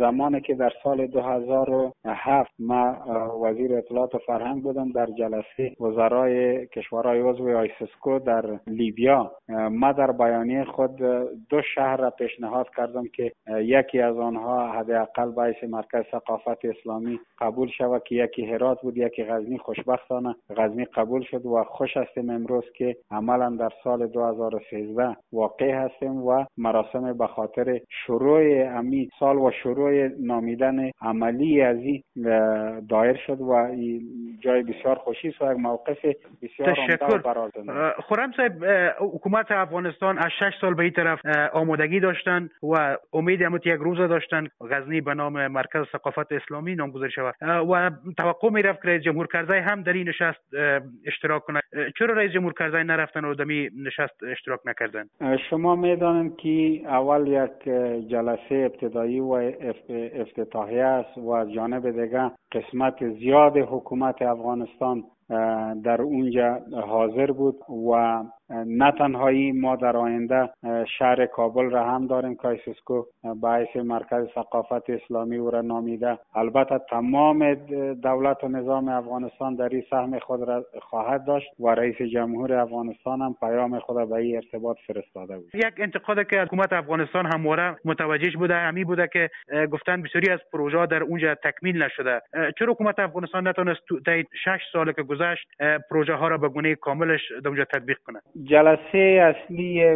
زمانی که در سال 2007 ما وزیر اطلاعات و فرهنگ بودم، در جلسه وزرای کشورهای عضو آیسیسکو در لیبیا، ما در بیانیه خود 2 شهر را پیشنهاد کردم که یکی از آنها حداقل باعث مرکز ثقافت اسلامی قبول شود که یکی هرات بود، یکی غزنی. خوشبختانه غزنی قبول شد و خوش هستیم امروز که عملا در سال 2013 واقع هستیم و مراسم به خاطر شروع امی سال و شروع نامیدن عملی از این دایر شد و جای بسیار خوشی است و یک موقف بسیار عمده و برازنده. خرم صاحب، حکومت افغانستان از 6 سال به این طرف آمادگی داشتن و امید یک روز داشتن غزنی به نام مرکز ثقافت اسلامی نامگذاری شود و توقع میرفت که رئیس جمهور کرزی هم در این نشست اشتراک کنه. چرا رئیس جمهور کرزی نرفتن و در این نشست اشتراک نکردن؟ شما میدانید که اول یک جلسه ابتدایی و افتتاحیه است و از جانب دیگر قسمت زیاد حکومت افغانستان در اونجا حاضر بود و نه تنهایی ما در آینده شهر کابل را هم داریم که آیسیسکو باعث مرکز ثقافت اسلامی او را نامیده. البته تمام دولت و نظام افغانستان در این سهم خود را خواهد داشت و رئیس جمهور افغانستان هم پیام خود به این ارتباط فرستاده بود. یک انتقاد که حکومت افغانستان همواره متوجهش بوده همی بوده که گفتن بسیاری از پروژه در اونجا تکمیل نشده. چرا حکومت افغانستان نتونست تا 6 سال که گذشت پروژه ها را به گونه کاملش در اونجا تطبیق کنه؟ جلسه اصلی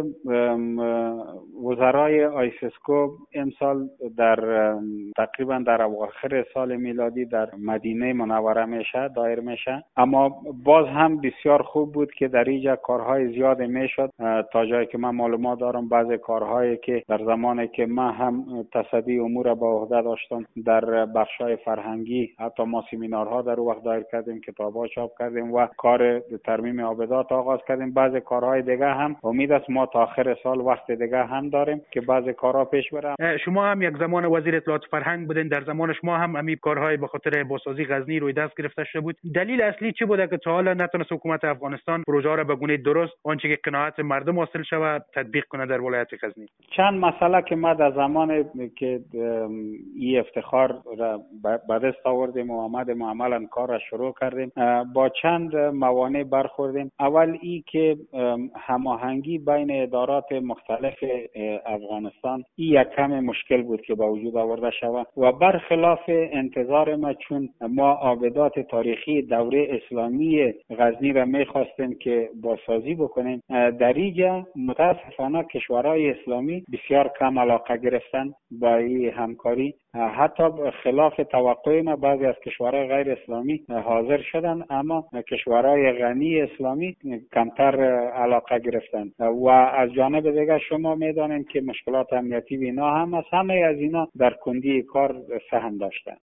وزرای آیسیسکو امسال تقریبا در اواخر سال میلادی در مدینه منوره میشه دایر میشه، اما باز هم بسیار خوب بود که در اینجا کارهای زیاد میشد. تا جایی که من معلومات دارم بعضی کارهایی که در زمانی که من هم تصدی امور به عهده داشتم در بخشای فرهنگی، حتی ما سمینارها در وقت دایر کردیم، کتابا چاپ کردیم و کار ترمیم آبادات آغاز کردیم. بعضی کارهای دیگه هم امید است ما تا آخر سال وقت دیگه هم داریم که بعضی کارها پیش بره. شما هم یک زمان وزیر اطلاعات فرهنگ بودین، در زمان شما هم همین کارهای به خاطر بازسازی غزنی روی دست گرفته شده بود. دلیل اصلی چی بوده که تا حالا نتونست حکومت افغانستان پروژه را به گونه درست آنچه که قناعت مردم حاصل شود تطبیق کنه در ولایت غزنی؟ چند مسئله که ما در زمان که این افتخار را به دست آوردیم و آمدیم و عملا کار را شروع کردیم با چند موانع برخوردیم. اول ای که هماهنگی بین ادارات مختلف افغانستان این یک کم مشکل بود که با وجود آورده شود و برخلاف انتظار ما، چون ما آبادات تاریخی دوره اسلامی غزنی را می‌خواستیم که بازسازی بکنیم، در اینجا متاسفانه کشورهای اسلامی بسیار کم علاقه گرفتن با این همکاری. حتی خلاف توقع ما بعضی از کشورهای غیر اسلامی حاضر شدن، اما کشورهای غنی اسلامی کمتر علاقه گرفتن و از جانب دیگر شما میدانید که مشکلات امنیتی و اینا هم از همه از اینا در کندی کار سهم داشتن.